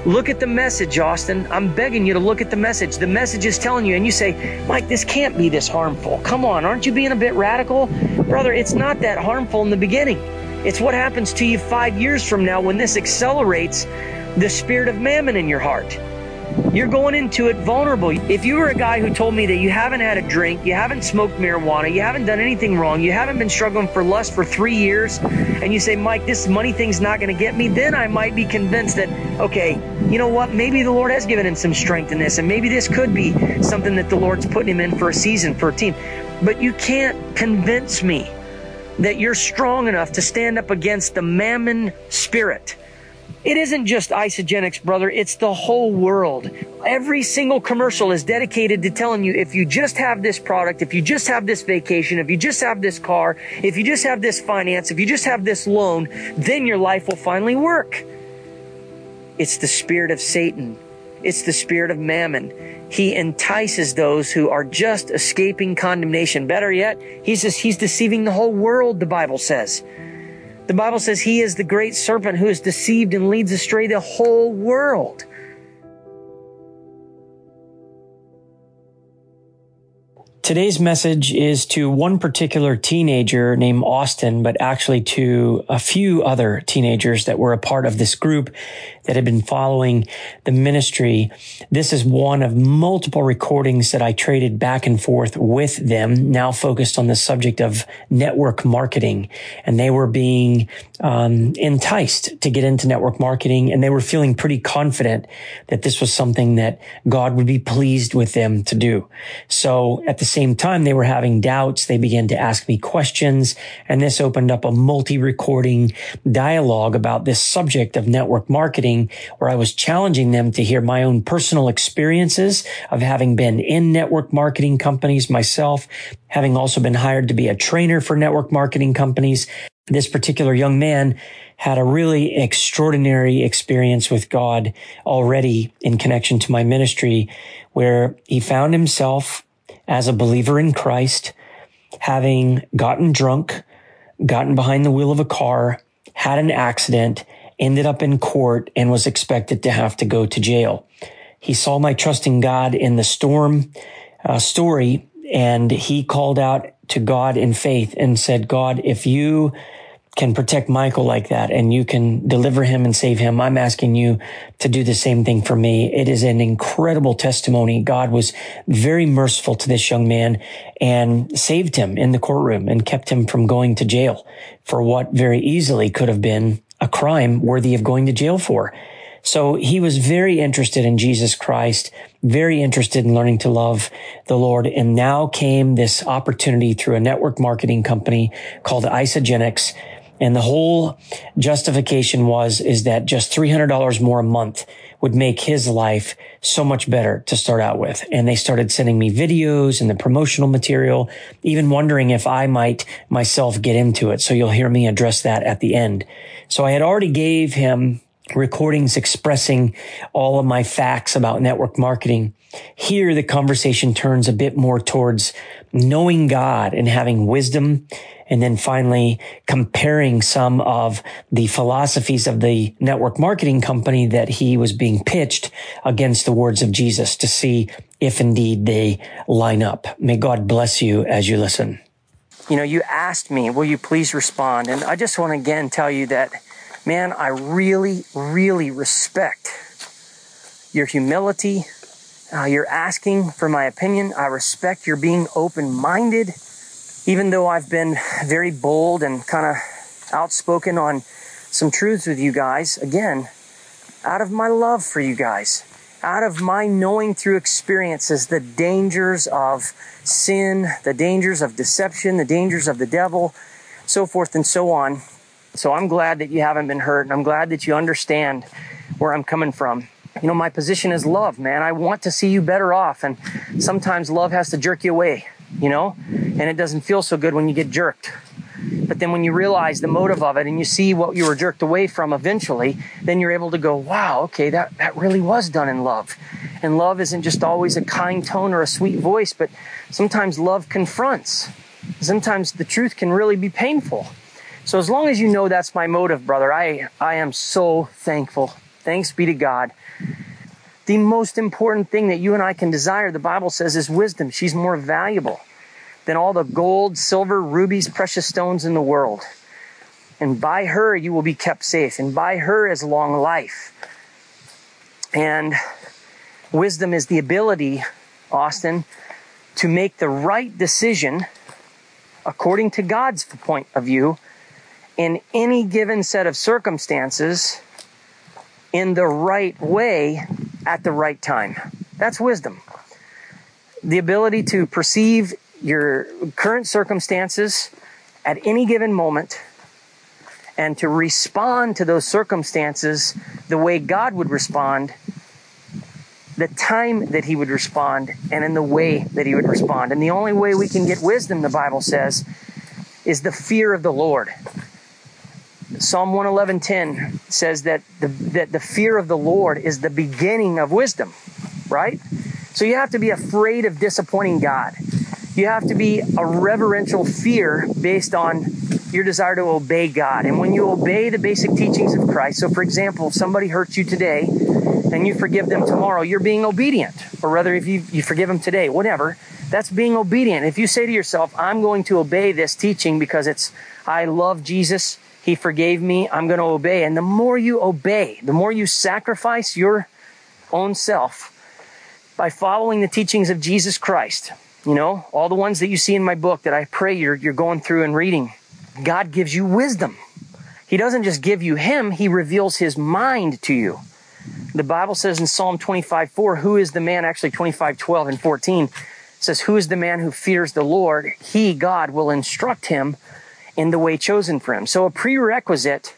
Look at the message, Austin. I'm begging you to look at the message. The message is telling you, and you say, Mike, this can't be this harmful. Come on, aren't you being a bit radical? Brother, it's not that harmful in the beginning. It's what happens to you 5 years from now when this accelerates the spirit of mammon in your heart. You're going into it vulnerable. If you were a guy who told me that you haven't had a drink, you haven't smoked marijuana, you haven't done anything wrong, you haven't been struggling for lust for 3 years, and you say, Mike, this money thing's not going to get me, then I might be convinced that, okay, you know what, maybe the Lord has given him some strength in this, and maybe this could be something that the Lord's putting him in for a season, for a team. But you can't convince me that you're strong enough to stand up against the mammon spirit. It isn't just Isagenix, brother. It's the whole world. Every single commercial is dedicated to telling you, if you just have this product, if you just have this vacation, if you just have this car, if you just have this finance, if you just have this loan, then your life will finally work. It's the spirit of Satan. It's the spirit of mammon. He entices those who are just escaping condemnation. Better yet, he's deceiving the whole world, the Bible says. The Bible says he is the great serpent who has deceived and leads astray the whole world. Today's message is to one particular teenager named Austin, but actually to a few other teenagers that were a part of this group that had been following the ministry. This is one of multiple recordings that I traded back and forth with them, now focused on the subject of network marketing. And they were being enticed to get into network marketing, and they were feeling pretty confident that this was something that God would be pleased with them to do. So at the same time they were having doubts, they began to ask me questions, and this opened up a multi-recording dialogue about this subject of network marketing, where I was challenging them to hear my own personal experiences of having been in network marketing companies myself, having also been hired to be a trainer for network marketing companies. This particular young man had a really extraordinary experience with God already in connection to my ministry, where he found himself as a believer in Christ, having gotten drunk, gotten behind the wheel of a car, had an accident, ended up in court, and was expected to have to go to jail. He saw my trusting God in the storm story, and he called out to God in faith and said, God, if you can protect Michael like that and you can deliver him and save him, I'm asking you to do the same thing for me. It is an incredible testimony. God was very merciful to this young man and saved him in the courtroom and kept him from going to jail for what very easily could have been a crime worthy of going to jail for. So he was very interested in Jesus Christ, very interested in learning to love the Lord. And now came this opportunity through a network marketing company called Isagenix. And the whole justification is that just $300 more a month would make his life so much better to start out with. And they started sending me videos and the promotional material, even wondering if I might myself get into it. So you'll hear me address that at the end. So I had already gave him recordings expressing all of my facts about network marketing. Here, the conversation turns a bit more towards knowing God and having wisdom, and then finally comparing some of the philosophies of the network marketing company that he was being pitched against the words of Jesus to see if indeed they line up. May God bless you as you listen. You know, you asked me, will you please respond? And I just want to again tell you that, man, I really, really respect your humility. You're asking for my opinion. I respect your being open-minded. Even though I've been very bold and kind of outspoken on some truths with you guys, again, out of my love for you guys, out of my knowing through experiences the dangers of sin, the dangers of deception, the dangers of the devil, so forth and so on. So I'm glad that you haven't been hurt, and I'm glad that you understand where I'm coming from. You know, my position is love, man. I want to see you better off, and sometimes love has to jerk you away, you know, and it doesn't feel so good when you get jerked. But then when you realize the motive of it and you see what you were jerked away from eventually, then you're able to go, wow, okay, that really was done in love. And love isn't just always a kind tone or a sweet voice, but sometimes love confronts. Sometimes the truth can really be painful. So as long as you know that's my motive, brother, I am so thankful thanks be to God. The most important thing that you and I can desire, the Bible says, is wisdom. She's more valuable than all the gold, silver, rubies, precious stones in the world. And by her, you will be kept safe. And by her is long life. And wisdom is the ability, Austin, to make the right decision according to God's point of view in any given set of circumstances in the right way at the right time. That's wisdom. The ability to perceive your current circumstances at any given moment and to respond to those circumstances the way God would respond, the time that he would respond, and in the way that he would respond. And the only way we can get wisdom, the Bible says, is the fear of the Lord. Psalm 111:10 says that the fear of the Lord is the beginning of wisdom, right? So you have to be afraid of disappointing God. You have to be a reverential fear based on your desire to obey God. And when you obey the basic teachings of Christ, so for example, if somebody hurts you today and you forgive them tomorrow, you're being obedient. Or rather, if you forgive them today, whatever, that's being obedient. If you say to yourself, I'm going to obey this teaching because I love Jesus, he forgave me, I'm going to obey. And the more you obey, the more you sacrifice your own self by following the teachings of Jesus Christ, all the ones that you see in my book that I pray you're going through and reading, God gives you wisdom. He doesn't just give you him, he reveals his mind to you. The Bible says in Psalm 25:4, who is the man, actually 25:12 and 14, says, who is the man who fears the Lord? He, God, will instruct him in the way chosen for him. So a prerequisite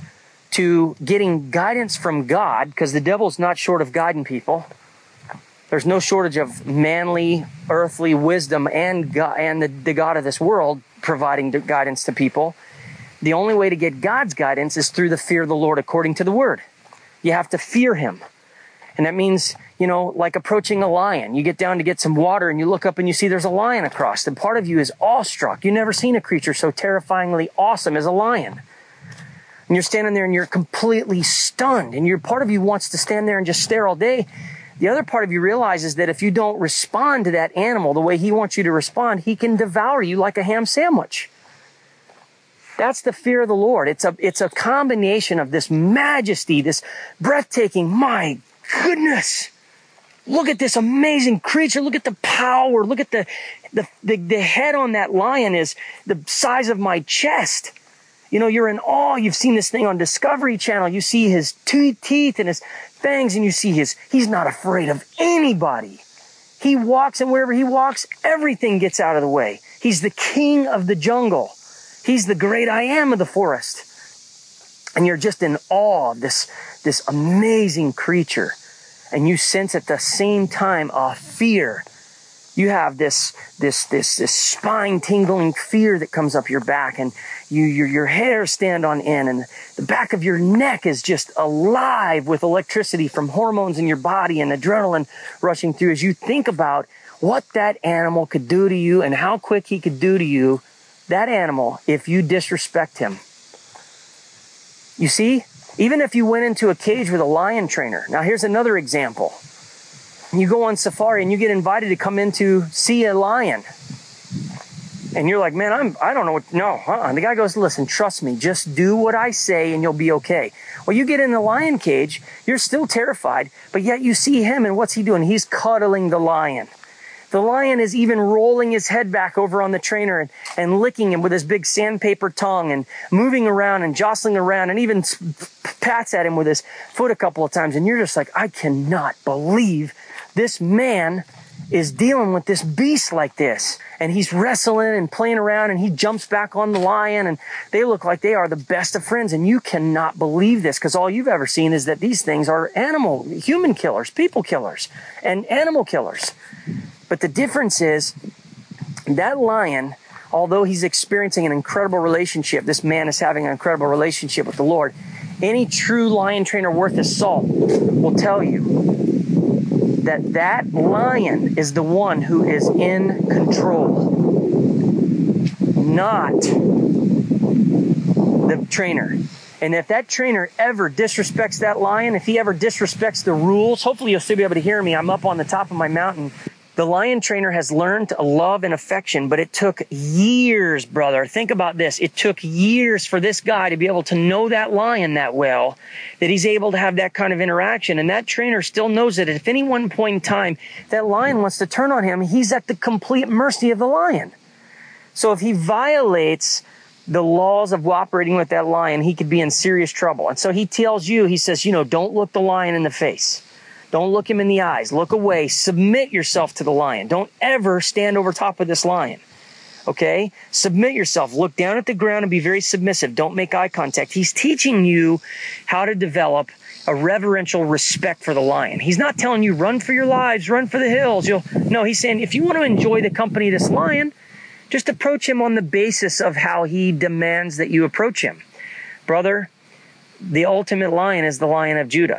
to getting guidance from God, because the devil's not short of guiding people. There's no shortage of manly, earthly wisdom and God, and the God of this world providing guidance to people. The only way to get God's guidance is through the fear of the Lord according to the word. You have to fear him. And that means, like approaching a lion. You get down to get some water and you look up and you see there's a lion across. And part of you is awestruck. You've never seen a creature so terrifyingly awesome as a lion. And you're standing there and you're completely stunned. And part of you wants to stand there and just stare all day. The other part of you realizes that if you don't respond to that animal the way he wants you to respond, he can devour you like a ham sandwich. That's the fear of the Lord. It's a combination of this majesty, this breathtaking, my goodness, look at this amazing creature. Look at the power. Look at the head on that lion is the size of my chest. You're in awe. You've seen this thing on Discovery Channel. You see his teeth and his fangs, and you see he's not afraid of anybody. He walks, and wherever he walks, everything gets out of the way. He's the king of the jungle. He's the great I am of the forest. And you're just in awe of this amazing creature. And you sense at the same time a fear. You have this spine-tingling fear that comes up your back, and your hair stand on end, and the back of your neck is just alive with electricity from hormones in your body and adrenaline rushing through as you think about what that animal could do to you and how quick he could do to you, that animal, if you disrespect him. You see, even if you went into a cage with a lion trainer. Now here's another example. You go on safari and you get invited to come in to see a lion. And you're like, man, I don't know what, no. The guy goes, listen, trust me, just do what I say and you'll be okay. Well, you get in the lion cage, you're still terrified, but yet you see him and what's he doing? He's cuddling the lion. The lion is even rolling his head back over on the trainer and licking him with his big sandpaper tongue and moving around and jostling around and even pats at him with his foot a couple of times. And you're just like, I cannot believe this man is dealing with this beast like this. And he's wrestling and playing around and he jumps back on the lion and they look like they are the best of friends. And you cannot believe this because all you've ever seen is that these things are human killers, people killers, and animal killers. But the difference is that lion, although he's experiencing an incredible relationship, this man is having an incredible relationship with the Lord. Any true lion trainer worth his salt will tell you that lion is the one who is in control, not the trainer. And if that trainer ever disrespects that lion, if he ever disrespects the rules, hopefully you'll still be able to hear me. I'm up on the top of my mountain. The lion trainer has learned a love and affection, but it took years, brother. Think about this. It took years for this guy to be able to know that lion that well, that he's able to have that kind of interaction. And that trainer still knows that if at any one point in time that lion wants to turn on him, he's at the complete mercy of the lion. So if he violates the laws of operating with that lion, he could be in serious trouble. And so he tells you, he says, don't look the lion in the face. Don't look him in the eyes. Look away. Submit yourself to the lion. Don't ever stand over top of this lion. Okay? Submit yourself. Look down at the ground and be very submissive. Don't make eye contact. He's teaching you how to develop a reverential respect for the lion. He's not telling you run for your lives, run for the hills. No, he's saying if you want to enjoy the company of this lion, just approach him on the basis of how he demands that you approach him. Brother, the ultimate lion is the Lion of Judah.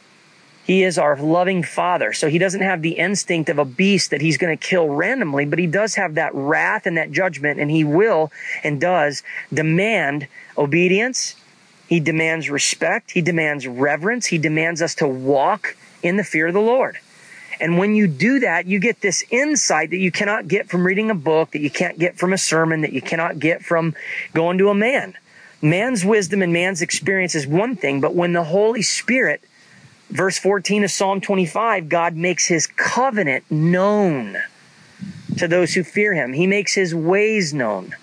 He is our loving Father. So he doesn't have the instinct of a beast that he's going to kill randomly, but he does have that wrath and that judgment, and he will and does demand obedience. He demands respect. He demands reverence. He demands us to walk in the fear of the Lord. And when you do that, you get this insight that you cannot get from reading a book, that you can't get from a sermon, that you cannot get from going to a man. Man's wisdom and man's experience is one thing, but when the Holy Spirit, verse 14 of Psalm 25, God makes his covenant known to those who fear him. He makes his ways known.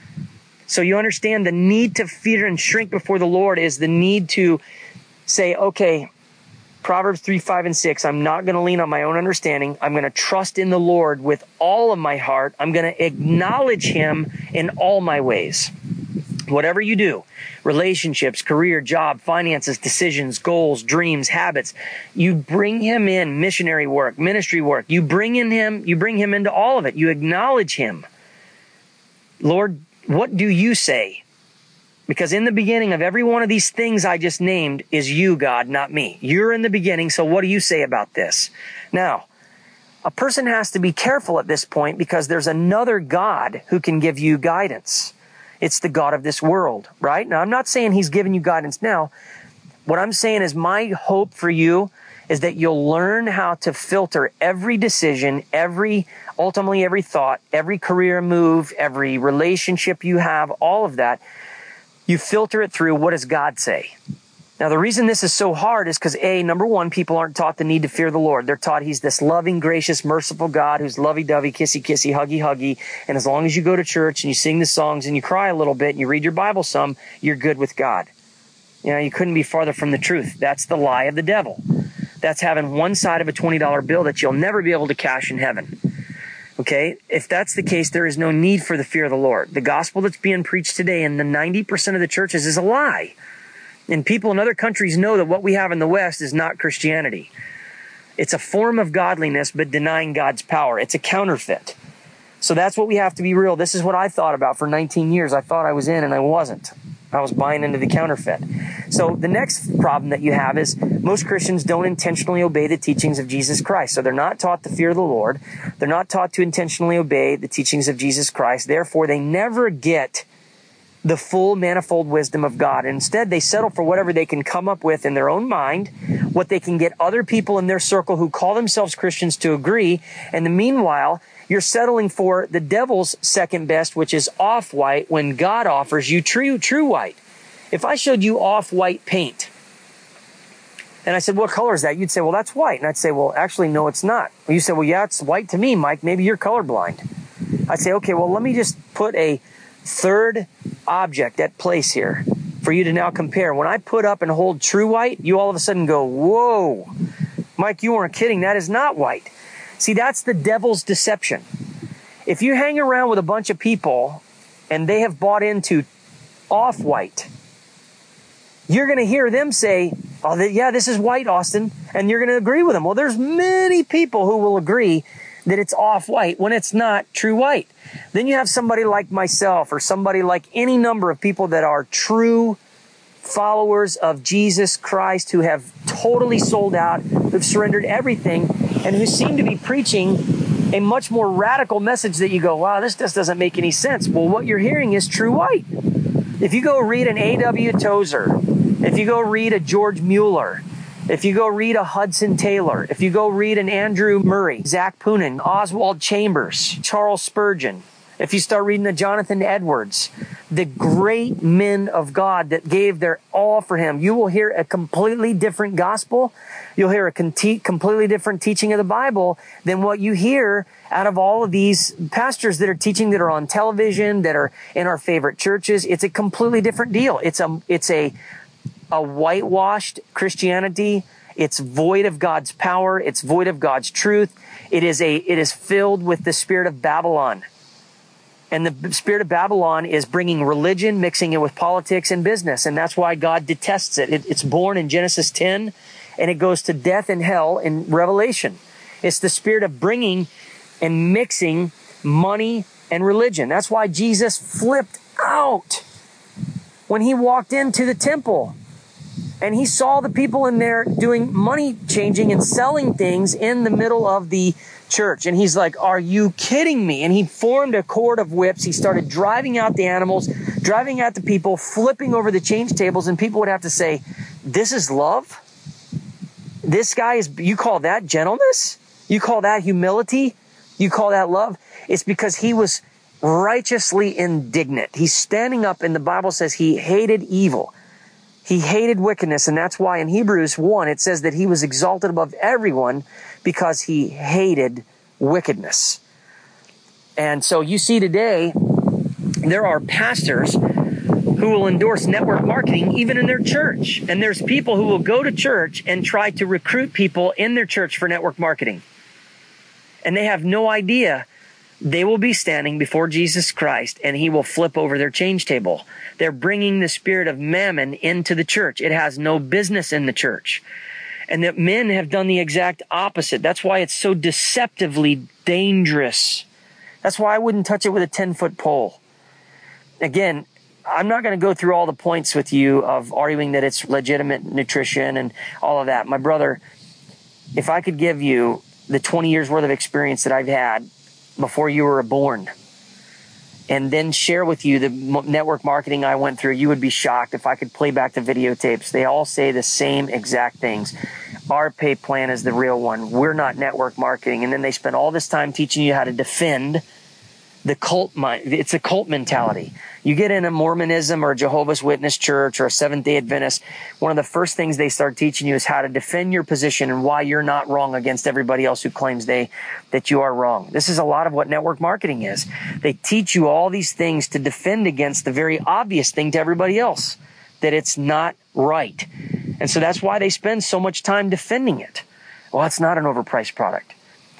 So you understand the need to fear and shrink before the Lord is the need to say, okay, Proverbs 3, 5, and 6, I'm not going to lean on my own understanding. I'm going to trust in the Lord with all of my heart. I'm going to acknowledge him in all my ways. Whatever you do, relationships, career, job, finances, decisions, goals, dreams, habits, you bring him in, missionary work, ministry work. You bring him into all of it. You acknowledge him. Lord, what do you say? Because in the beginning of every one of these things I just named is you, God, not me. You're in the beginning, so what do you say about this? Now, a person has to be careful at this point because there's another God who can give you guidance. It's the God of this world, right? Now, I'm not saying he's giving you guidance now. What I'm saying is my hope for you is that you'll learn how to filter every decision, ultimately every thought, every career move, every relationship you have, all of that. You filter it through, what does God say? Now, the reason this is so hard is because, number one, people aren't taught the need to fear the Lord. They're taught he's this loving, gracious, merciful God who's lovey-dovey, kissy-kissy, huggy-huggy. And as long as you go to church and you sing the songs and you cry a little bit and you read your Bible some, you're good with God. You couldn't be farther from the truth. That's the lie of the devil. That's having one side of a $20 bill that you'll never be able to cash in heaven. Okay, if that's the case, there is no need for the fear of the Lord. The gospel that's being preached today in the 90% of the churches is a lie. And people in other countries know that what we have in the West is not Christianity. It's a form of godliness, but denying God's power. It's a counterfeit. So that's what we have to be real. This is what I thought about for 19 years. I thought I was in and I wasn't. I was buying into the counterfeit. So the next problem that you have is most Christians don't intentionally obey the teachings of Jesus Christ. So they're not taught to fear the Lord. They're not taught to intentionally obey the teachings of Jesus Christ. Therefore, they never get the full manifold wisdom of God. Instead, they settle for whatever they can come up with in their own mind, what they can get other people in their circle who call themselves Christians to agree. And meanwhile, you're settling for the devil's second best, which is off-white, when God offers you true white. If I showed you off-white paint, and I said, what color is that? You'd say, well, that's white. And I'd say, well, actually, no, it's not. You said, well, yeah, it's white to me, Mike. Maybe you're colorblind. I'd say, okay, well, let me just put a third object at place here for you to now compare. When I put up and hold true white, you all of a sudden go, whoa, Mike, you weren't kidding. That is not white. See, that's the devil's deception. If you hang around with a bunch of people and they have bought into off-white, you're going to hear them say, oh, yeah, this is white, Austin, and you're going to agree with them. Well, there's many people who will agree that it's off-white when it's not true white. Then you have somebody like myself or somebody like any number of people that are true followers of Jesus Christ who have totally sold out, who've surrendered everything, and who seem to be preaching a much more radical message that you go, wow, this just doesn't make any sense. Well, what you're hearing is true white. If you go read an A.W. Tozer, if you go read a George Mueller, if you go read a Hudson Taylor, if you go read an Andrew Murray, Zach Poonen, Oswald Chambers, Charles Spurgeon, if you start reading the Jonathan Edwards, the great men of God that gave their all for him, you will hear a completely different gospel. You'll hear a completely different teaching of the Bible than what you hear out of all of these pastors that are teaching, that are on television, that are in our favorite churches. It's a completely different deal. It's a whitewashed Christianity. It's void of God's power. It's void of God's truth. It is filled with the spirit of Babylon. And the spirit of Babylon is bringing religion, mixing it with politics and business. And that's why God detests it. It's born in Genesis 10, and it goes to death and hell in Revelation. It's the spirit of bringing and mixing money and religion. That's why Jesus flipped out when he walked into the temple. And he saw the people in there doing money changing and selling things in the middle of the church. And he's like, are you kidding me? And he formed a cord of whips. He started driving out the animals, driving out the people, flipping over the change tables. And people would have to say, this is love? This guy you call that gentleness? You call that humility? You call that love? It's because he was righteously indignant. He's standing up, and the Bible says he hated evil. He hated wickedness, and that's why in Hebrews 1, it says that he was exalted above everyone because he hated wickedness. And so you see today, there are pastors who will endorse network marketing even in their church. And there's people who will go to church and try to recruit people in their church for network marketing. And they have no idea they will be standing before Jesus Christ, and he will flip over their change table. They're bringing the spirit of mammon into the church. It has no business in the church. And that men have done the exact opposite. That's why it's so deceptively dangerous. That's why I wouldn't touch it with a 10-foot pole. Again, I'm not going to go through all the points with you of arguing that it's legitimate nutrition and all of that. My brother, if I could give you the 20 years worth of experience that I've had before you were born, and then share with you the network marketing I went through, you would be shocked if I could play back the videotapes. They all say the same exact things. Our pay plan is the real one. We're not network marketing. And then they spend all this time teaching you how to defend the cult mind. It's a cult mentality. You get in a Mormonism or a Jehovah's Witness church or a Seventh-day Adventist, one of the first things they start teaching you is how to defend your position and why you're not wrong against everybody else who claims that you are wrong. This is a lot of what network marketing is. They teach you all these things to defend against the very obvious thing to everybody else, that it's not right. And so that's why they spend so much time defending it. Well, it's not an overpriced product.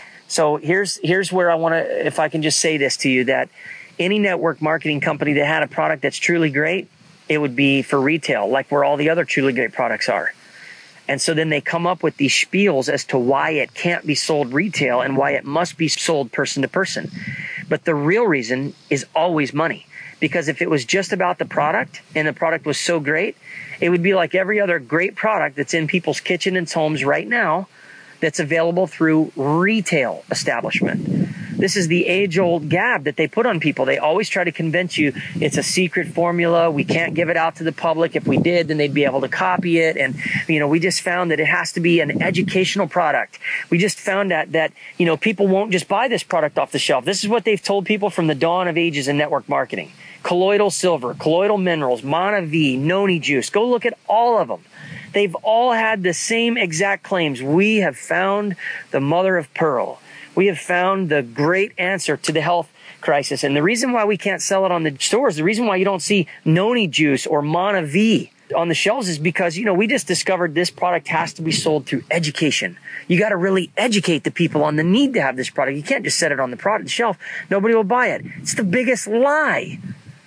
So here's where I want to, if I can just say this to you, that any network marketing company that had a product that's truly great, it would be for retail, like where all the other truly great products are. And so then they come up with these spiels as to why it can't be sold retail and why it must be sold person to person. But the real reason is always money. Because if it was just about the product and the product was so great, it would be like every other great product that's in people's kitchen and homes right now that's available through retail establishment. This is the age-old gab that they put on people. They always try to convince you it's a secret formula. We can't give it out to the public. If we did, then they'd be able to copy it. And, we just found that it has to be an educational product. We just found that people won't just buy this product off the shelf. This is what they've told people from the dawn of ages in network marketing. Colloidal silver, colloidal minerals, Mana V, Noni juice. Go look at all of them. They've all had the same exact claims. We have found the mother of pearl. We have found the great answer to the health crisis. And the reason why we can't sell it on the stores, the reason why you don't see Noni juice or Mana V on the shelves is because, we just discovered this product has to be sold through education. You got to really educate the people on the need to have this product. You can't just set it on the product shelf. Nobody will buy it. It's the biggest lie.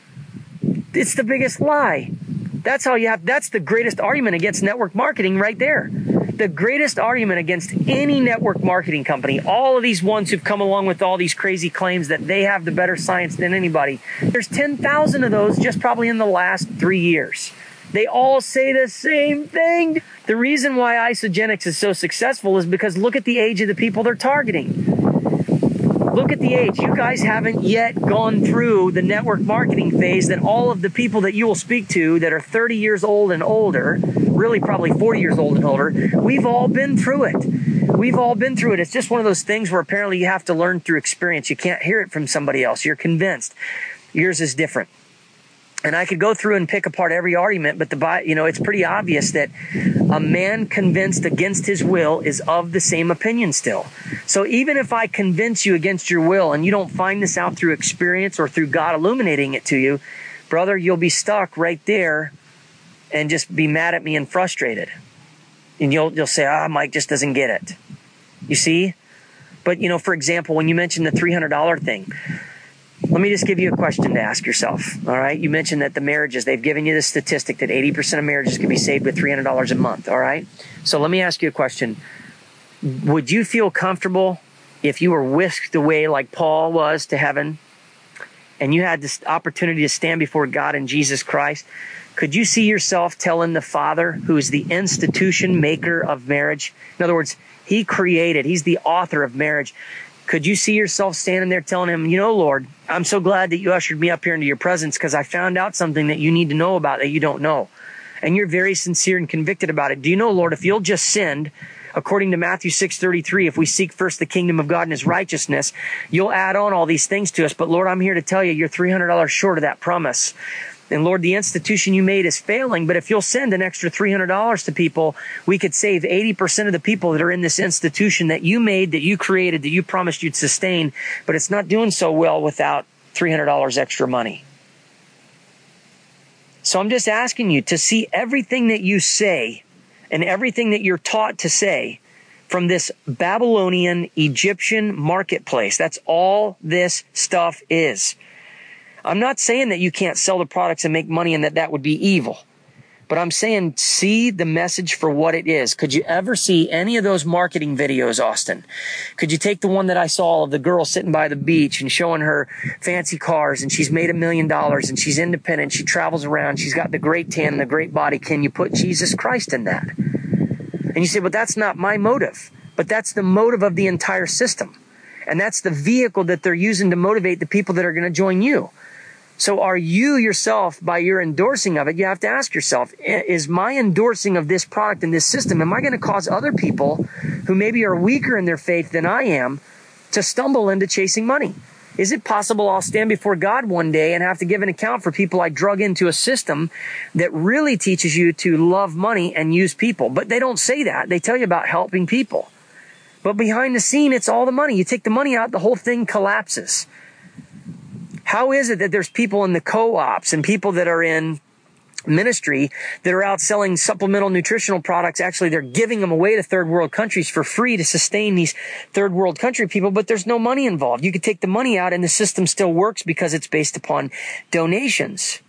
It's the biggest lie. That's the greatest argument against network marketing right there. The greatest argument against any network marketing company, all of these ones who've come along with all these crazy claims that they have the better science than anybody. There's 10,000 of those just probably in the last 3 years. They all say the same thing. The reason why Isagenix is so successful is because look at the age of the people they're targeting. Look at the age. You guys haven't yet gone through the network marketing phase that all of the people that you will speak to that are 30 years old and older, really probably 40 years old and older, we've all been through it. We've all been through it. It's just one of those things where apparently you have to learn through experience. You can't hear it from somebody else. You're convinced. Yours is different. And I could go through and pick apart every argument, but it's pretty obvious that a man convinced against his will is of the same opinion still. So even if I convince you against your will and you don't find this out through experience or through God illuminating it to you, brother, you'll be stuck right there and just be mad at me and frustrated. And you'll say, Mike just doesn't get it. You see? But, for example, when you mentioned the $300 thing, let me just give you a question to ask yourself, all right? You mentioned that the marriages, they've given you the statistic that 80% of marriages can be saved with $300 a month, all right? So let me ask you a question. Would you feel comfortable if you were whisked away like Paul was to heaven and you had this opportunity to stand before God and Jesus Christ? Could you see yourself telling the Father, who is the institution maker of marriage? In other words, he's the author of marriage. Could you see yourself standing there telling him, Lord, I'm so glad that you ushered me up here into your presence because I found out something that you need to know about that you don't know. And you're very sincere and convicted about it. Do you know, Lord, if you'll just send, according to Matthew 6:33, if we seek first the kingdom of God and his righteousness, you'll add on all these things to us. But Lord, I'm here to tell you, you're $300 short of that promise. And Lord, the institution you made is failing, but if you'll send an extra $300 to people, we could save 80% of the people that are in this institution that you made, that you created, that you promised you'd sustain, but it's not doing so well without $300 extra money. So I'm just asking you to see everything that you say and everything that you're taught to say from this Babylonian Egyptian marketplace. That's all this stuff is. I'm not saying that you can't sell the products and make money and that would be evil. But I'm saying see the message for what it is. Could you ever see any of those marketing videos, Austin? Could you take the one that I saw of the girl sitting by the beach and showing her fancy cars and she's made $1 million and she's independent, she travels around, she's got the great tan and the great body. Can you put Jesus Christ in that? And you say, well, that's not my motive. But that's the motive of the entire system. And that's the vehicle that they're using to motivate the people that are going to join you. So are you yourself, by your endorsing of it, you have to ask yourself, is my endorsing of this product and this system, am I going to cause other people who maybe are weaker in their faith than I am to stumble into chasing money? Is it possible I'll stand before God one day and have to give an account for people I drug into a system that really teaches you to love money and use people? But they don't say that. They tell you about helping people. But behind the scene, it's all the money. You take the money out, the whole thing collapses. How is it that there's people in the co-ops and people that are in ministry that are out selling supplemental nutritional products? Actually, they're giving them away to third world countries for free to sustain these third world country people, but there's no money involved. You could take the money out and the system still works because it's based upon donations.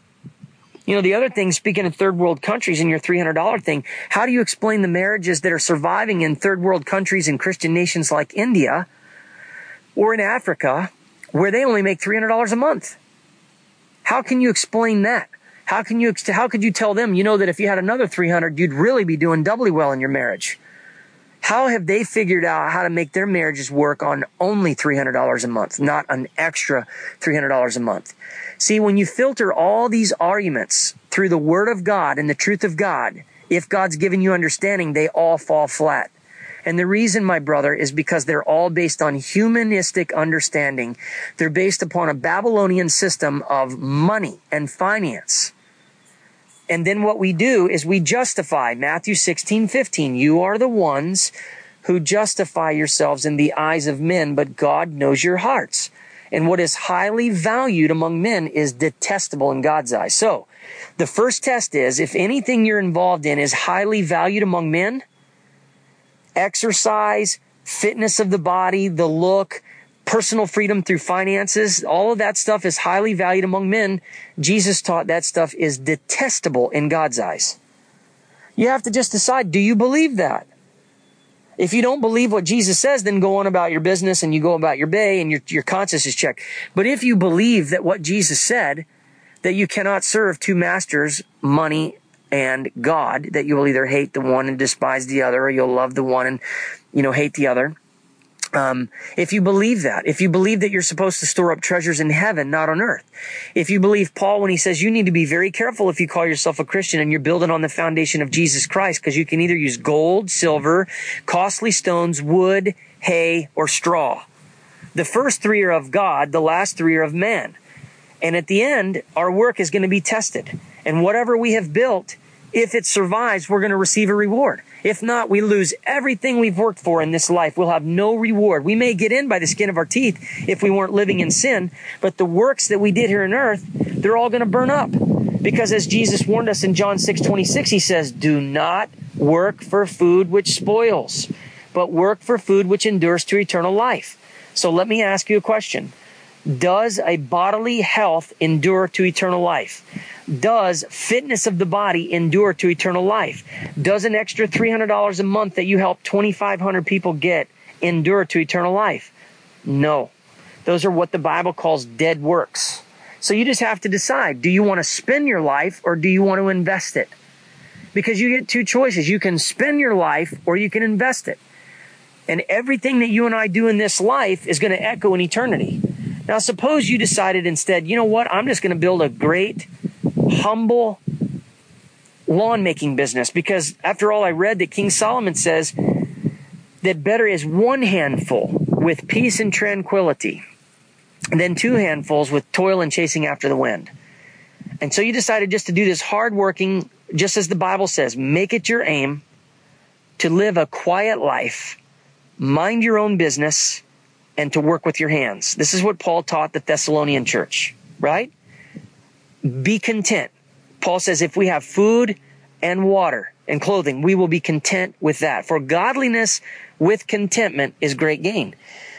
The other thing, speaking of third world countries and your $300 thing, how do you explain the marriages that are surviving in third world countries and Christian nations like India or in Africa, where they only make $300 a month? How can you explain that? How could you tell them, that if you had another $300, you'd really be doing doubly well in your marriage? How have they figured out how to make their marriages work on only $300 a month, not an extra $300 a month? See, when you filter all these arguments through the Word of God and the truth of God, if God's given you understanding, they all fall flat. And the reason, my brother, is because they're all based on humanistic understanding. They're based upon a Babylonian system of money and finance. And then what we do is we justify. Matthew 16:15, you are the ones who justify yourselves in the eyes of men, but God knows your hearts. And what is highly valued among men is detestable in God's eyes. So the first test is, if anything you're involved in is highly valued among men, exercise, fitness of the body, the look, personal freedom through finances, all of that stuff is highly valued among men. Jesus taught that stuff is detestable in God's eyes. You have to just decide, do you believe that? If you don't believe what Jesus says, then go on about your business and you go about your day and your conscience is checked. But if you believe that what Jesus said, that you cannot serve two masters, money and God, that you will either hate the one and despise the other, or you'll love the one and, hate the other. If you believe that, if you believe that you're supposed to store up treasures in heaven, not on earth, if you believe Paul when he says you need to be very careful if you call yourself a Christian and you're building on the foundation of Jesus Christ, because you can either use gold, silver, costly stones, wood, hay, or straw. The first three are of God, the last three are of man. And at the end, our work is going to be tested. And whatever we have built, if it survives, we're going to receive a reward. If not, we lose everything we've worked for in this life. We'll have no reward. We may get in by the skin of our teeth if we weren't living in sin, but the works that we did here on earth, they're all going to burn up. Because as Jesus warned us in John 6:26, he says, do not work for food which spoils, but work for food which endures to eternal life. So let me ask you a question. Does a bodily health endure to eternal life? Does fitness of the body endure to eternal life? Does an extra $300 a month that you help 2,500 people get endure to eternal life? No. Those are what the Bible calls dead works. So you just have to decide, do you want to spend your life or do you want to invest it? Because you get two choices. You can spend your life or you can invest it. And everything that you and I do in this life is going to echo in eternity. Now, suppose you decided instead, you know what? I'm just going to build a great, humble lawn making business. Because after all, I read that King Solomon says that better is one handful with peace and tranquility than two handfuls with toil and chasing after the wind. And so you decided just to do this hard working, just as the Bible says, make it your aim to live a quiet life, mind your own business, and to work with your hands. This is what Paul taught the Thessalonian church, right? Be content. Paul says if we have food and water and clothing, we will be content with that. For godliness with contentment is great gain.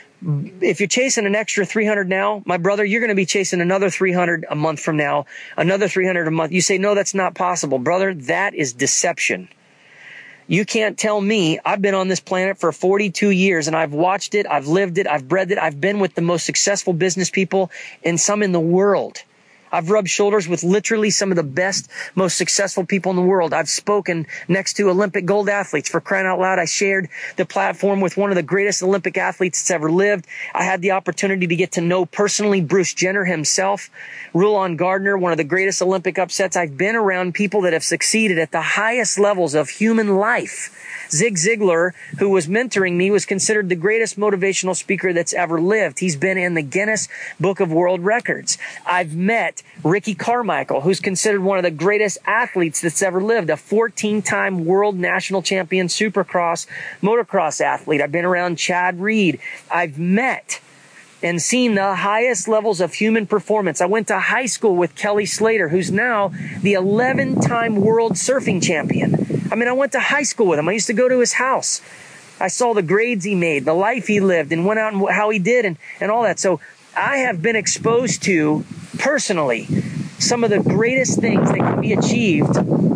If you're chasing an extra 300 now, my brother, you're going to be chasing another 300 a month from now, another 300 a month. You say, no, that's not possible. Brother, that is deception. You can't tell me. I've been on this planet for 42 years and I've watched it, I've lived it, I've bred it. I've been with the most successful business people and some in the world. I've rubbed shoulders with literally some of the best, most successful people in the world. I've spoken next to Olympic gold athletes. For crying out loud, I shared the platform with one of the greatest Olympic athletes that's ever lived. I had the opportunity to get to know personally Bruce Jenner himself, Rulon Gardner, one of the greatest Olympic upsets. I've been around people that have succeeded at the highest levels of human life. Zig Ziglar, who was mentoring me, was considered the greatest motivational speaker that's ever lived. He's been in the Guinness Book of World Records. I've met Ricky Carmichael, who's considered one of the greatest athletes that's ever lived, a 14-time world national champion supercross motocross athlete. I've been around Chad Reed. I've met and seen the highest levels of human performance. I went to high school with Kelly Slater, who's now the 11-time world surfing champion. I mean, I went to high school with him. I used to go to his house. I saw the grades he made, the life he lived, and went out and how he did and all that. So I have been exposed to, personally, some of the greatest things that can be achieved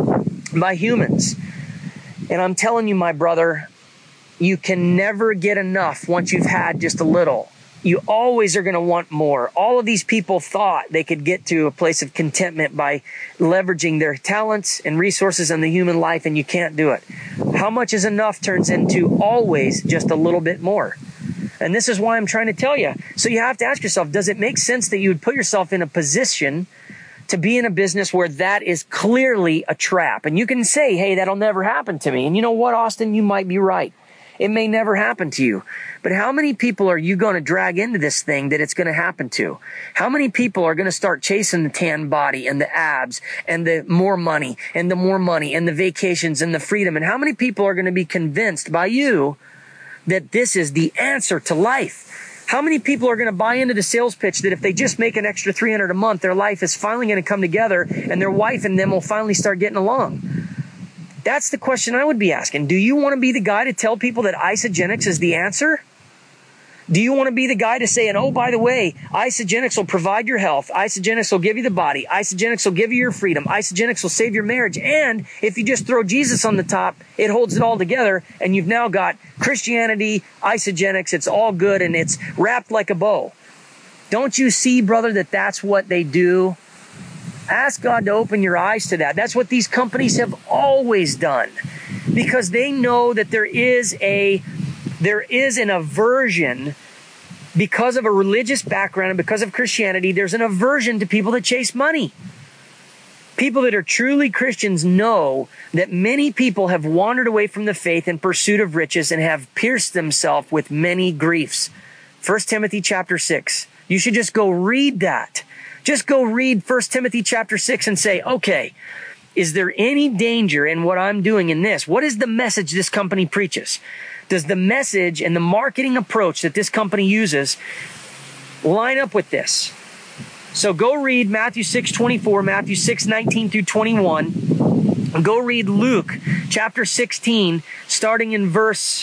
by humans. And I'm telling you, my brother, you can never get enough once you've had just a little. You always are going to want more. All of these people thought they could get to a place of contentment by leveraging their talents and resources in the human life, and you can't do it. How much is enough turns into always just a little bit more. And this is why I'm trying to tell you. So you have to ask yourself, does it make sense that you would put yourself in a position to be in a business where that is clearly a trap? And you can say, hey, that'll never happen to me. And you know what, Austin? You might be right. It may never happen to you. But how many people are you going to drag into this thing that it's going to happen to? How many people are going to start chasing the tan body and the abs and the more money and the vacations and the freedom? And how many people are going to be convinced by you that this is the answer to life? How many people are going to buy into the sales pitch that if they just make an extra 300 a month, their life is finally going to come together and their wife and them will finally start getting along? That's the question I would be asking. Do you want to be the guy to tell people that Isagenix is the answer? Do you want to be the guy to say, and oh, by the way, Isagenix will provide your health. Isagenix will give you the body. Isagenix will give you your freedom. Isagenix will save your marriage. And if you just throw Jesus on the top, it holds it all together. And you've now got Christianity, Isagenix. It's all good and it's wrapped like a bow. Don't you see, brother, that that's what they do? Ask God to open your eyes to that. That's what these companies have always done, because they know that there is a there is an aversion because of a religious background and because of Christianity. There's an aversion to people that chase money. People that are truly Christians know that many people have wandered away from the faith in pursuit of riches and have pierced themselves with many griefs. 1 Timothy chapter 6. You should just go read that. Just go read 1 Timothy chapter 6 and say, okay, is there any danger in what I'm doing in this? What is the message this company preaches? Does the message and the marketing approach that this company uses line up with this? So go read Matthew 6:24, Matthew 6:19 through 21. Go read Luke chapter 16, starting in verse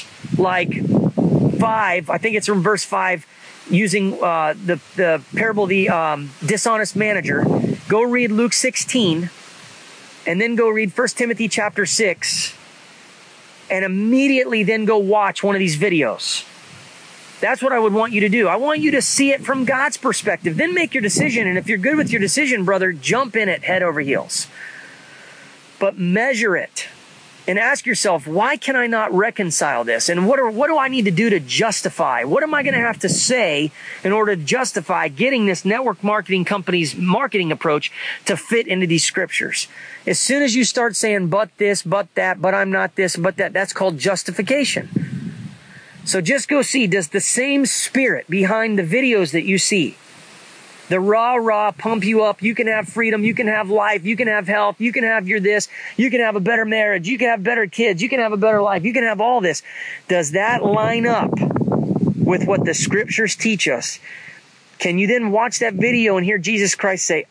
5. I think it's from verse 5, using the parable of the dishonest manager. Go read Luke 16, and then go read 1 Timothy chapter 6, and immediately then go watch one of these videos. That's what I would want you to do. I want you to see it from God's perspective. Then make your decision. And if you're good with your decision, brother, jump in it head over heels. But measure it and ask yourself, why can I not reconcile this? And what do I need to do to justify? What am I going to have to say in order to justify getting this network marketing company's marketing approach to fit into these scriptures? As soon as you start saying, but this, but that, but I'm not this, but that, that's called justification. So just go see, does the same spirit behind the videos that you see, the rah, pump you up, you can have freedom, you can have life, you can have health, you can have your this, you can have a better marriage, you can have better kids, you can have a better life, you can have all this. Does that line up with what the scriptures teach us? Can you then watch that video and hear Jesus Christ say,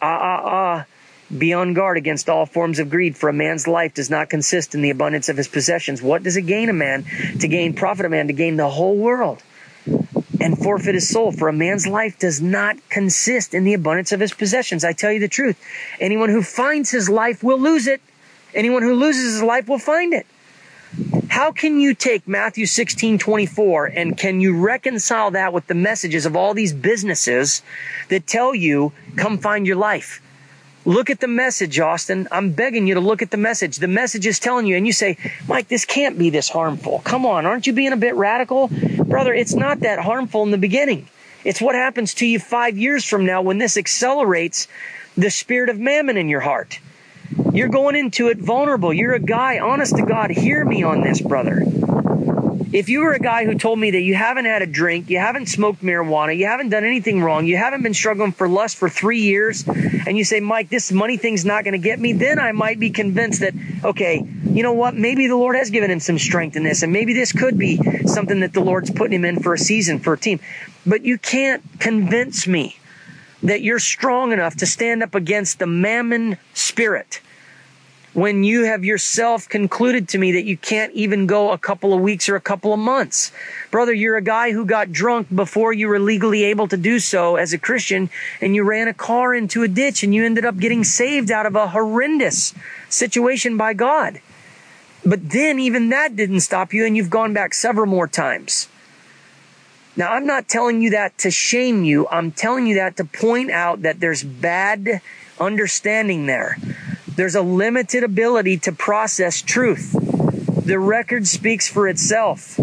be on guard against all forms of greed, for a man's life does not consist in the abundance of his possessions. What does it gain a man to profit a man to gain the whole world and forfeit his soul? For a man's life does not consist in the abundance of his possessions. I tell you the truth. Anyone who finds his life will lose it. Anyone who loses his life will find it. How can you take Matthew 16:24 and can you reconcile that with the messages of all these businesses that tell you, come find your life? Look at the message, Austin. I'm begging you to look at the message. The message is telling you, and you say, Mike, this can't be this harmful. Come on, aren't you being a bit radical? Brother, it's not that harmful in the beginning. It's what happens to you 5 years from now when this accelerates the spirit of mammon in your heart. You're going into it vulnerable. You're a guy, honest to God, hear me on this, brother. If you were a guy who told me that you haven't had a drink, you haven't smoked marijuana, you haven't done anything wrong, you haven't been struggling for lust for 3 years, and you say, Mike, this money thing's not going to get me, then I might be convinced that, okay, you know what, maybe the Lord has given him some strength in this, and maybe this could be something that the Lord's putting him in for a season, for a team. But you can't convince me that you're strong enough to stand up against the mammon spirit when you have yourself concluded to me that you can't even go a couple of weeks or a couple of months. Brother, you're a guy who got drunk before you were legally able to do so as a Christian, and you ran a car into a ditch, and you ended up getting saved out of a horrendous situation by God. But then even that didn't stop you, and you've gone back several more times. Now, I'm not telling you that to shame you. I'm telling you that to point out that there's bad understanding there. There's a limited ability to process truth. The record speaks for itself.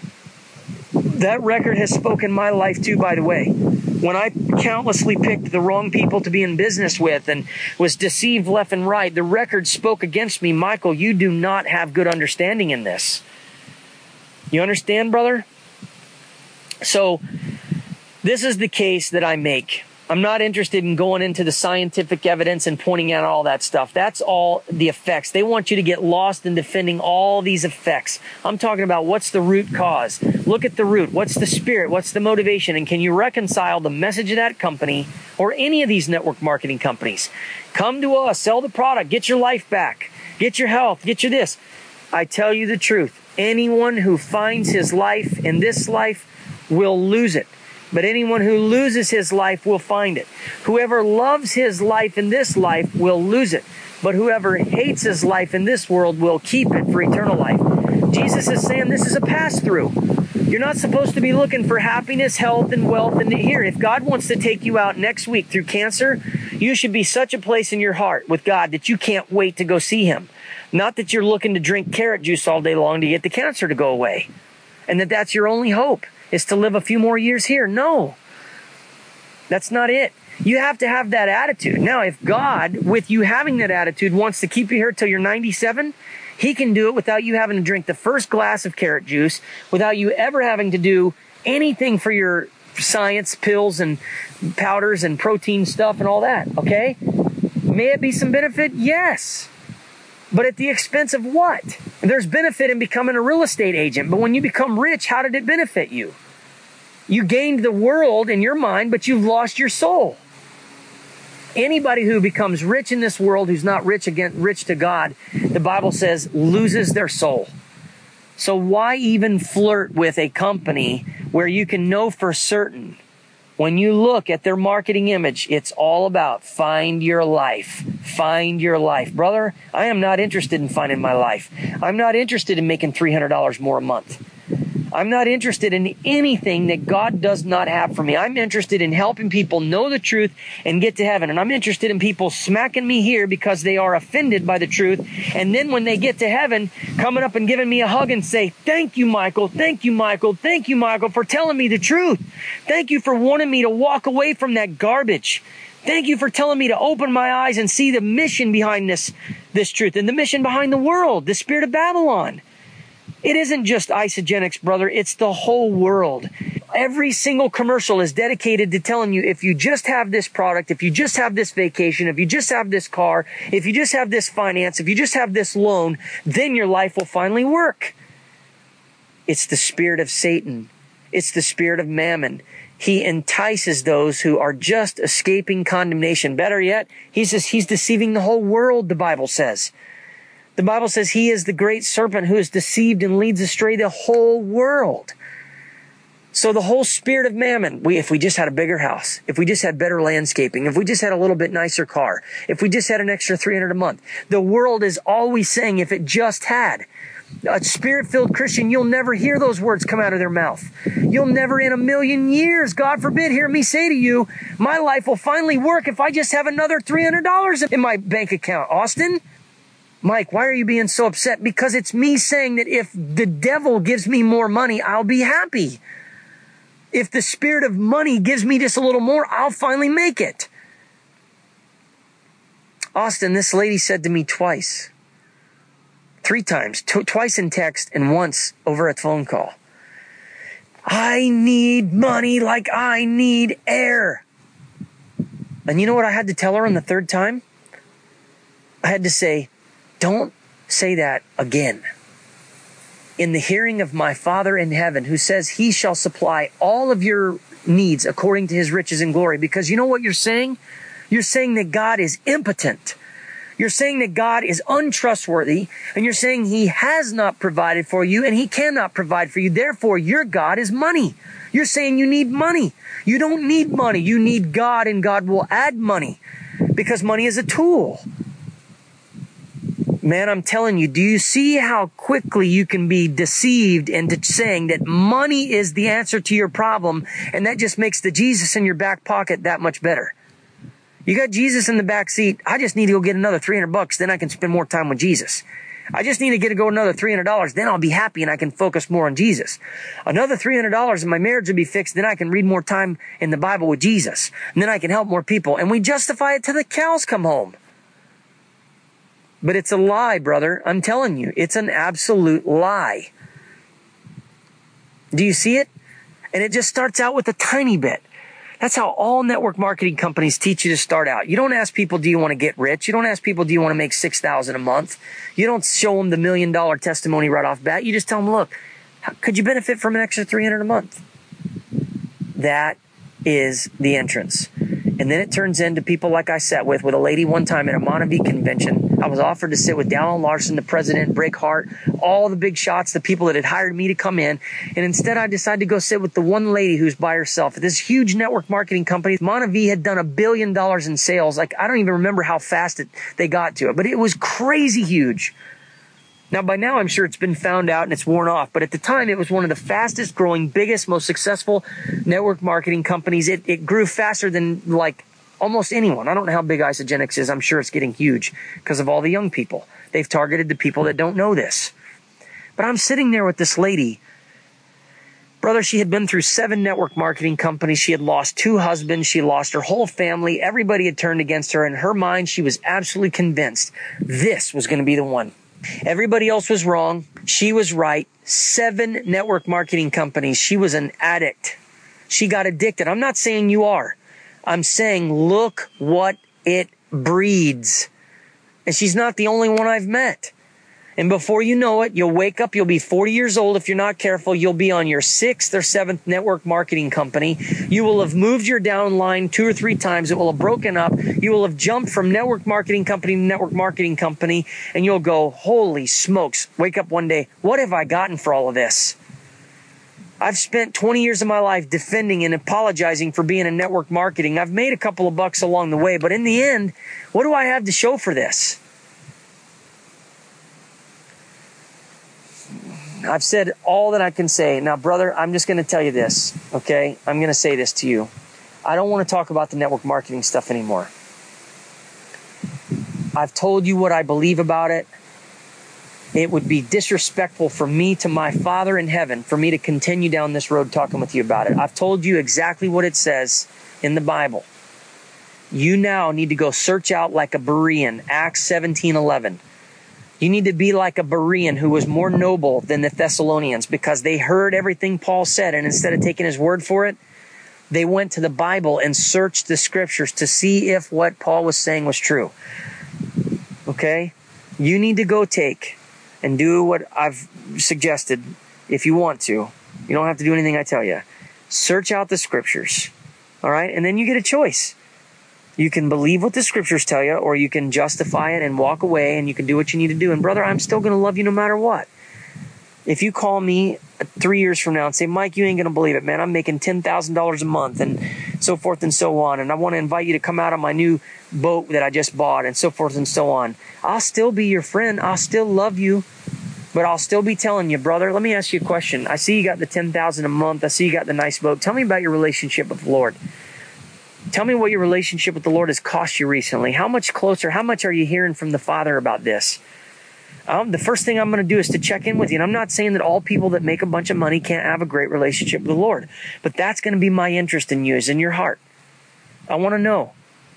That record has spoken my life too, by the way. When I countlessly picked the wrong people to be in business with and was deceived left and right, the record spoke against me. Michael, you do not have good understanding in this. You understand, brother? So this is the case that I make. I'm not interested in going into the scientific evidence and pointing out all that stuff. That's all the effects. They want you to get lost in defending all these effects. I'm talking about what's the root cause. Look at the root. What's the spirit? What's the motivation? And can you reconcile the message of that company or any of these network marketing companies? Come to us, sell the product, get your life back, get your health, get your this. I tell you the truth. Anyone who finds his life in this life will lose it. But anyone who loses his life will find it. Whoever loves his life in this life will lose it. But whoever hates his life in this world will keep it for eternal life. Jesus is saying this is a pass-through. You're not supposed to be looking for happiness, health, and wealth. And here, if God wants to take you out next week through cancer, you should be such a place in your heart with God that you can't wait to go see him. Not that you're looking to drink carrot juice all day long to get the cancer to go away. and that's your only hope, is to live a few more years here. No, that's not it. You have to have that attitude. Now, if God, with you having that attitude, wants to keep you here till you're 97, he can do it without you having to drink the first glass of carrot juice, without you ever having to do anything for your science pills and powders and protein stuff and all that, okay? May it be some benefit? Yes. But at the expense of what? There's benefit in becoming a real estate agent, but when you become rich, how did it benefit you? You gained the world in your mind, but you've lost your soul. Anybody who becomes rich in this world, who's not rich to God, the Bible says, loses their soul. So why even flirt with a company where you can know for certain, when you look at their marketing image, it's all about find your life. Find your life. Brother, I am not interested in finding my life. I'm not interested in making $300 more a month. I'm not interested in anything that God does not have for me. I'm interested in helping people know the truth and get to heaven. And I'm interested in people smacking me here because they are offended by the truth. And then when they get to heaven, coming up and giving me a hug and say, thank you, Michael. Thank you, Michael. Thank you, Michael, for telling me the truth. Thank you for wanting me to walk away from that garbage. Thank you for telling me to open my eyes and see the mission behind this truth and the mission behind the world, the spirit of Babylon. It isn't just Isagenix, brother. It's the whole world. Every single commercial is dedicated to telling you, if you just have this product, if you just have this vacation, if you just have this car, if you just have this finance, if you just have this loan, then your life will finally work. It's the spirit of Satan. It's the spirit of mammon. He entices those who are just escaping condemnation. Better yet, he's deceiving the whole world, the Bible says. The Bible says he is the great serpent who has deceived and leads astray the whole world. So the whole spirit of mammon, if we just had a bigger house, if we just had better landscaping, if we just had a little bit nicer car, if we just had an extra $300 a month, the world is always saying if it just had. A spirit-filled Christian, you'll never hear those words come out of their mouth. You'll never in a million years, God forbid, hear me say to you, my life will finally work if I just have another $300 in my bank account. Austin? Mike, why are you being so upset? Because it's me saying that if the devil gives me more money, I'll be happy. If the spirit of money gives me just a little more, I'll finally make it. Austin, this lady said to me twice, 3 times, twice in text and once over a phone call, I need money like I need air. And you know what I had to tell her on the 3rd time? I had to say, don't say that again. In the hearing of my Father in heaven, who says he shall supply all of your needs according to his riches and glory. Because you know what you're saying? You're saying that God is impotent. You're saying that God is untrustworthy. And you're saying he has not provided for you and he cannot provide for you. Therefore, your God is money. You're saying you need money. You don't need money. You need God, and God will add money because money is a tool. Man, I'm telling you, do you see how quickly you can be deceived into saying that money is the answer to your problem, and that just makes the Jesus in your back pocket that much better? You got Jesus in the back seat. I just need to go get another $300, then I can spend more time with Jesus. I just need to go another $300, then I'll be happy and I can focus more on Jesus. Another $300 and my marriage will be fixed, then I can read more time in the Bible with Jesus, and then I can help more people. And we justify it till the cows come home. But it's a lie, brother. I'm telling you, it's an absolute lie. Do you see it? And it just starts out with a tiny bit. That's how all network marketing companies teach you to start out. You don't ask people, do you want to get rich? You don't ask people, do you want to make $6,000 a month? You don't show them the $1 million testimony right off bat. You just tell them, look, could you benefit from an extra $300 a month? That is the entrance. And then it turns into people like I sat with a lady one time at a Monavie convention. I was offered to sit with Dallin Larson, the president, Break Hart, all the big shots, the people that had hired me to come in. And instead I decided to go sit with the one lady who's by herself at this huge network marketing company. Monavie had done $1 billion in sales. Like, I don't even remember how fast they got to it, but it was crazy huge. Now, by now, I'm sure it's been found out and it's worn off. But at the time, it was one of the fastest growing, biggest, most successful network marketing companies. It grew faster than like almost anyone. I don't know how big Isagenix is. I'm sure it's getting huge because of all the young people. They've targeted the people that don't know this. But I'm sitting there with this lady Brother, she had been through 7 network marketing companies. She had lost 2 husbands. She lost her whole family. Everybody had turned against her. In her mind, she was absolutely convinced this was going to be the one. Everybody else was wrong. She was right. 7 network marketing companies. She was an addict. She got addicted. I'm not saying you are. I'm saying look what it breeds. And she's not the only one I've met. And before you know it, you'll wake up, you'll be 40 years old. If you're not careful, you'll be on your 6th or 7th network marketing company. You will have moved your downline 2 or 3 times. It will have broken up. You will have jumped from network marketing company to network marketing company. And you'll go, holy smokes, wake up one day. What have I gotten for all of this? I've spent 20 years of my life defending and apologizing for being in network marketing. I've made a couple of bucks along the way, but in the end, what do I have to show for this? I've said all that I can say. Now, brother, I'm just going to tell you this, okay? I'm going to say this to you. I don't want to talk about the network marketing stuff anymore. I've told you what I believe about it. It would be disrespectful for me to my Father in heaven for me to continue down this road talking with you about it. I've told you exactly what it says in the Bible. You now need to go search out like a Berean, Acts 17:11. You need to be like a Berean who was more noble than the Thessalonians because they heard everything Paul said, and instead of taking his word for it, they went to the Bible and searched the scriptures to see if what Paul was saying was true. Okay? You need to go take and do what I've suggested if you want to. You don't have to do anything I tell you. Search out the scriptures. All right? And then you get a choice. You can believe what the scriptures tell you, or you can justify it and walk away, and you can do what you need to do. And brother, I'm still going to love you no matter what. If you call me 3 years from now and say, Mike, you ain't going to believe it, man. I'm making $10,000 a month and so forth and so on. And I want to invite you to come out on my new boat that I just bought and so forth and so on. I'll still be your friend. I'll still love you, but I'll still be telling you, brother, let me ask you a question. I see you got the $10,000 a month. I see you got the nice boat. Tell me about your relationship with the Lord. Tell me what your relationship with the Lord has cost you recently. How much closer, how much are you hearing from the Father about this? The first thing I'm going to do is to check in with you. And I'm not saying that all people that make a bunch of money can't have a great relationship with the Lord. But that's going to be my interest in you, is in your heart. I want to know.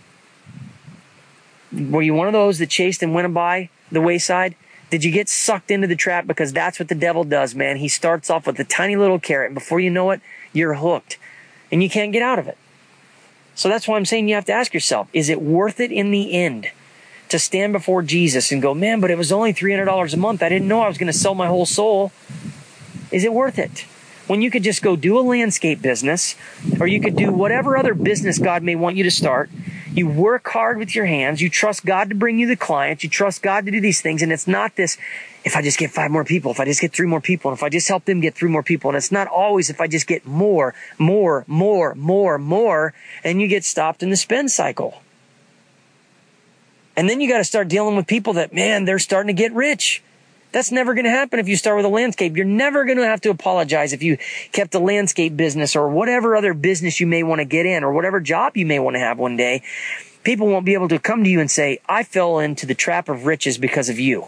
Were you one of those that chased and went by the wayside? Did you get sucked into the trap? Because that's what the devil does, man. He starts off with a tiny little carrot. And before you know it, you're hooked. And you can't get out of it. So that's why I'm saying you have to ask yourself, is it worth it in the end to stand before Jesus and go, man, but it was only $300 a month. I didn't know I was going to sell my whole soul. Is it worth it? When you could just go do a landscape business, or you could do whatever other business God may want you to start. You work hard with your hands. You trust God to bring you the clients. You trust God to do these things. And it's not this, if I just get 5 more people, if I just get 3 more people, and if I just help them get 3 more people. And it's not always if I just get more, and you get stopped in the spend cycle. And then you got to start dealing with people that, man, they're starting to get rich. That's never going to happen if you start with a landscape. You're never going to have to apologize if you kept a landscape business or whatever other business you may want to get in or whatever job you may want to have one day. People won't be able to come to you and say, I fell into the trap of riches because of you.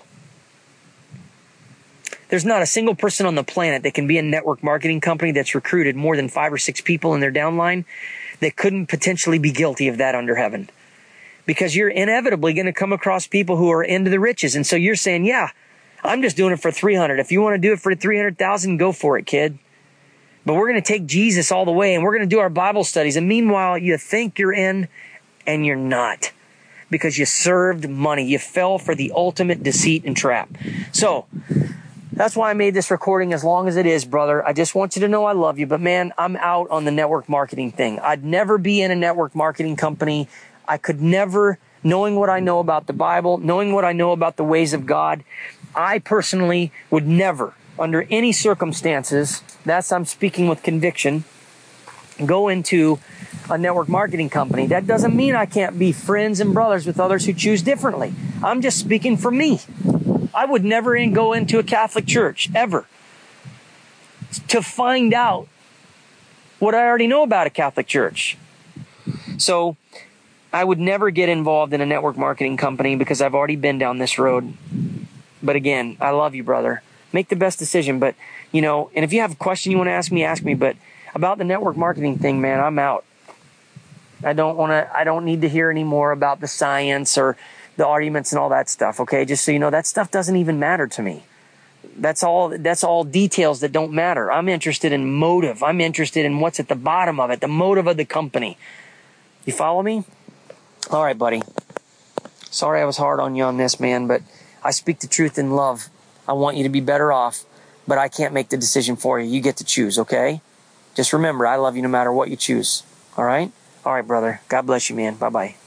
There's not a single person on the planet that can be a network marketing company that's recruited more than 5 or 6 people in their downline that couldn't potentially be guilty of that under heaven. Because you're inevitably going to come across people who are into the riches. And so you're saying, yeah, I'm just doing it for 300. If you want to do it for 300,000, go for it, kid. But we're going to take Jesus all the way, and we're going to do our Bible studies. And meanwhile, you think you're in, and you're not. Because you served money. You fell for the ultimate deceit and trap. So that's why I made this recording as long as it is, brother. I just want you to know I love you. But man, I'm out on the network marketing thing. I'd never be in a network marketing company. I could never, knowing what I know about the Bible, knowing what I know about the ways of God, I personally would never, under any circumstances, I'm speaking with conviction, go into a network marketing company. That doesn't mean I can't be friends and brothers with others who choose differently. I'm just speaking for me. I would never go into a Catholic church, ever, to find out what I already know about a Catholic church. So I would never get involved in a network marketing company because I've already been down this road. But again, I love you, brother. Make the best decision. But, and if you have a question you want to ask me. But about the network marketing thing, man, I'm out. I don't need to hear any more about the science or the arguments and all that stuff. Okay. Just so you know, that stuff doesn't even matter to me. That's all details that don't matter. I'm interested in motive. I'm interested in what's at the bottom of it, the motive of the company. You follow me? All right, buddy. Sorry I was hard on you on this, man, but I speak the truth in love. I want you to be better off, but I can't make the decision for you. You get to choose, okay? Just remember, I love you no matter what you choose. All right? All right, brother. God bless you, man. Bye-bye.